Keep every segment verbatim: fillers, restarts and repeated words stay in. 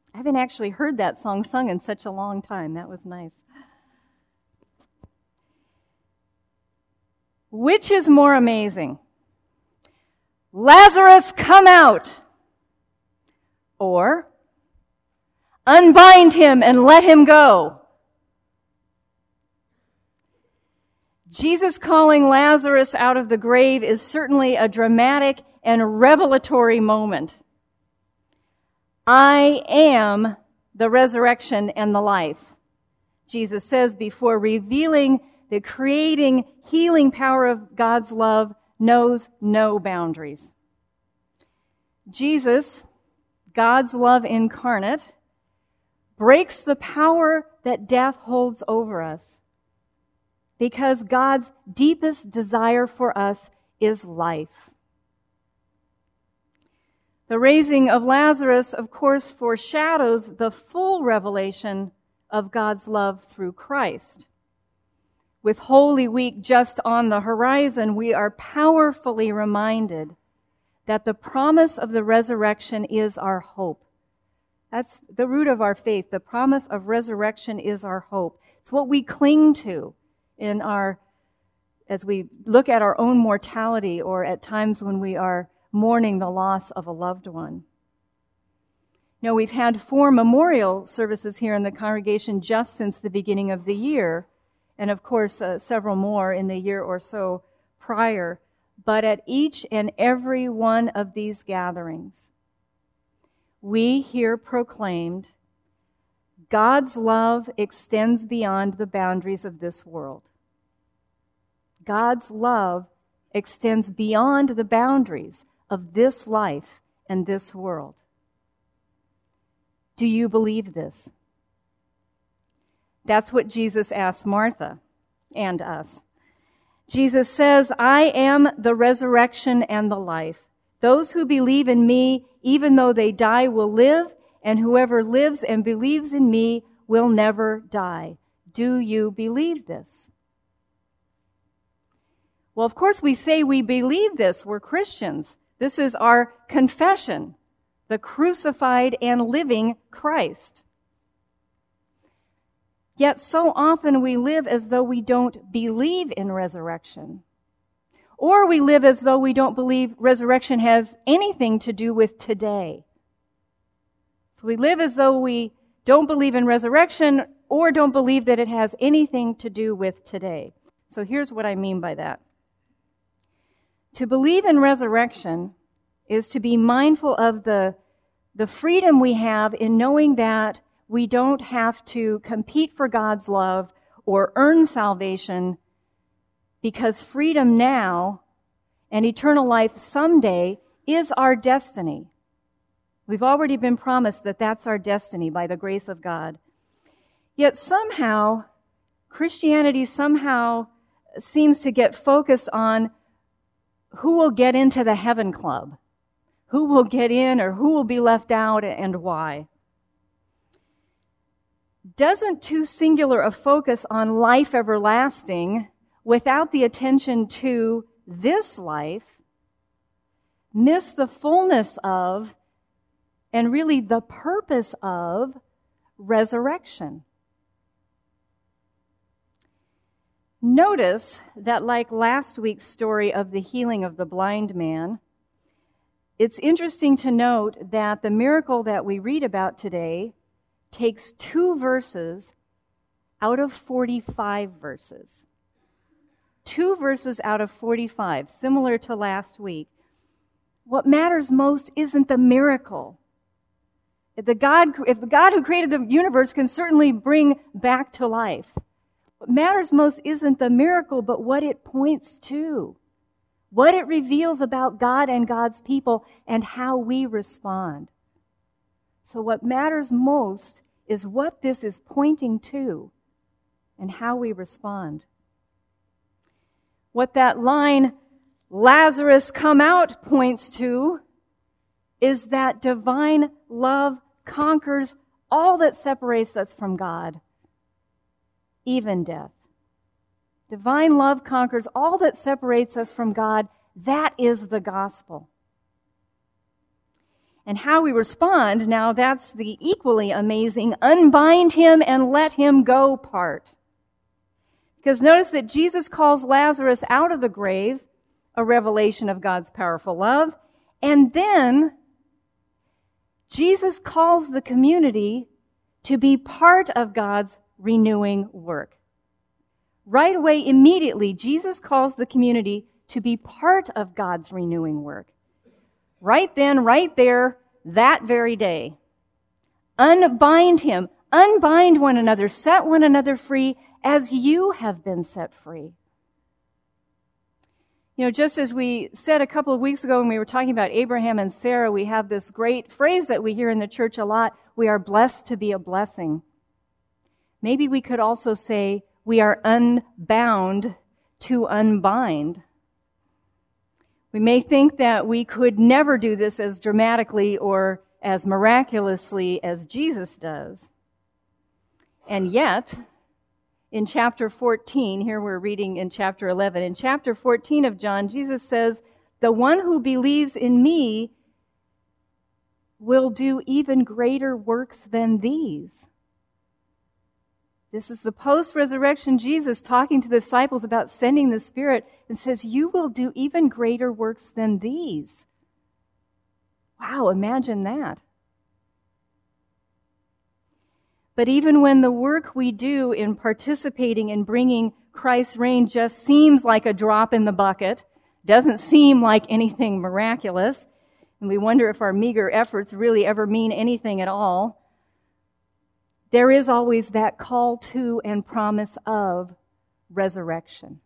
I haven't actually heard that song sung in such a long time. That was nice. Which is more amazing? Lazarus, come out! Or, unbind him and let him go? Jesus calling Lazarus out of the grave is certainly a dramatic and revelatory moment. I am the resurrection and the life, Jesus says before revealing the creating, healing power of God's love knows no boundaries. Jesus, God's love incarnate, breaks the power that death holds over us because God's deepest desire for us is life. The raising of Lazarus, of course, foreshadows the full revelation of God's love through Christ. With Holy Week just on the horizon, we are powerfully reminded that the promise of the resurrection is our hope. That's the root of our faith. The promise of resurrection is our hope. It's what we cling to in our, as we look at our own mortality or at times when we are mourning the loss of a loved one. You know, we've had four memorial services here in the congregation just since the beginning of the year, and of course uh, several more in the year or so prior. But at each and every one of these gatherings, we hear proclaimed, God's love extends beyond the boundaries of this world. God's love extends beyond the boundaries of this life and this world. Do you believe this? That's what Jesus asked Martha and us. Jesus says, I am the resurrection and the life. Those who believe in me, even though they die, will live, and whoever lives and believes in me will never die. Do you believe this? Well, of course, we say we believe this. We're Christians. This is our confession, the crucified and living Christ. Yet so often we live as though we don't believe in resurrection. Or we live as though we don't believe resurrection has anything to do with today. So we live as though we don't believe in resurrection or don't believe that it has anything to do with today. So here's what I mean by that. To believe in resurrection is to be mindful of the, the freedom we have in knowing that we don't have to compete for God's love or earn salvation, because freedom now and eternal life someday is our destiny. We've already been promised that that's our destiny by the grace of God. Yet somehow, Christianity somehow seems to get focused on who will get into the heaven club, who will get in or who will be left out and why. Doesn't too singular a focus on life everlasting without the attention to this life miss the fullness of and really the purpose of resurrection? Notice that, like last week's story of the healing of the blind man, it's interesting to note that the miracle that we read about today takes two verses out of forty-five verses. Two verses out of forty-five, similar to last week. What matters most isn't the miracle. If the God, if the God who created the universe can certainly bring back to life, what matters most isn't the miracle, but what it points to, what it reveals about God and God's people and how we respond. So what matters most is what this is pointing to and how we respond. What that line, Lazarus come out, points to is that divine love conquers all that separates us from God, even death. Divine love conquers all that separates us from God. That is the gospel. And how we respond, now that's the equally amazing unbind him and let him go part. Because notice that Jesus calls Lazarus out of the grave, a revelation of God's powerful love, and then Jesus calls the community to be part of God's renewing work. Right away, immediately, Jesus calls the community to be part of God's renewing work. Right then, right there, that very day. Unbind him. Unbind one another. Set one another free as you have been set free. You know, just as we said a couple of weeks ago when we were talking about Abraham and Sarah, we have this great phrase that we hear in the church a lot. We are blessed to be a blessing. Maybe we could also say we are unbound to unbind. We may think that we could never do this as dramatically or as miraculously as Jesus does. And yet, in chapter fourteen, here we're reading in chapter eleven, in chapter fourteen of John, Jesus says, "The one who believes in me will do even greater works than these." This is the post-resurrection Jesus talking to the disciples about sending the Spirit and says, you will do even greater works than these. Wow, imagine that. But even when the work we do in participating in bringing Christ's reign just seems like a drop in the bucket, doesn't seem like anything miraculous, and we wonder if our meager efforts really ever mean anything at all, there is always that call to and promise of resurrection.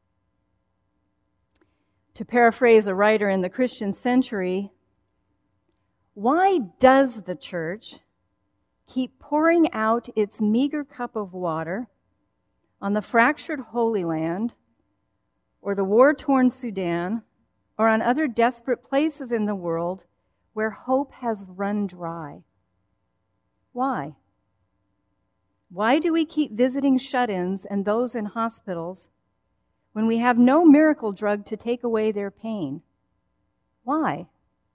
To paraphrase a writer in the Christian Century, why does the church keep pouring out its meager cup of water on the fractured Holy Land, or the war-torn Sudan, or on other desperate places in the world where hope has run dry? Why? Why do we keep visiting shut-ins and those in hospitals when we have no miracle drug to take away their pain? Why?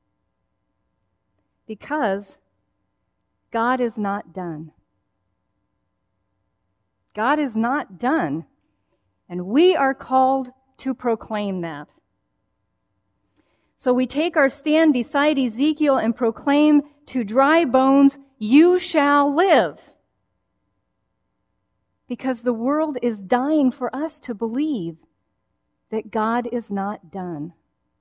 Because God is not done. God is not done, and we are called to proclaim that. So we take our stand beside Ezekiel and proclaim to dry bones, you shall live. Because the world is dying for us to believe that God is not done.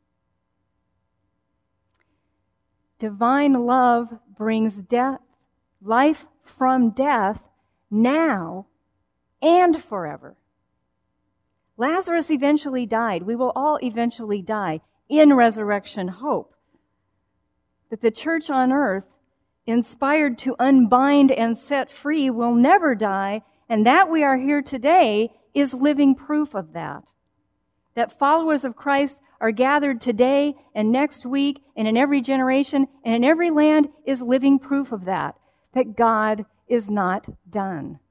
Divine love brings death, life from death now and forever. Lazarus eventually died. We will all eventually die in resurrection hope. But the church on earth, inspired to unbind and set free, will never die. And that we are here today is living proof of that. That followers of Christ are gathered today and next week and in every generation and in every land is living proof of that. That God is not done.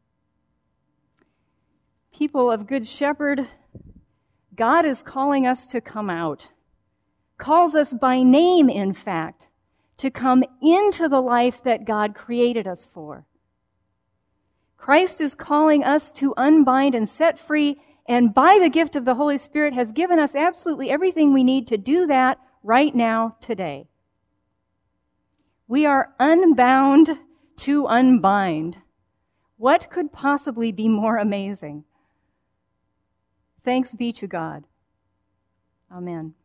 People of Good Shepherd, God is calling us to come out. Calls us by name, in fact, to come into the life that God created us for. Christ is calling us to unbind and set free, and by the gift of the Holy Spirit has given us absolutely everything we need to do that right now, today. We are unbound to unbind. What could possibly be more amazing? Thanks be to God. Amen.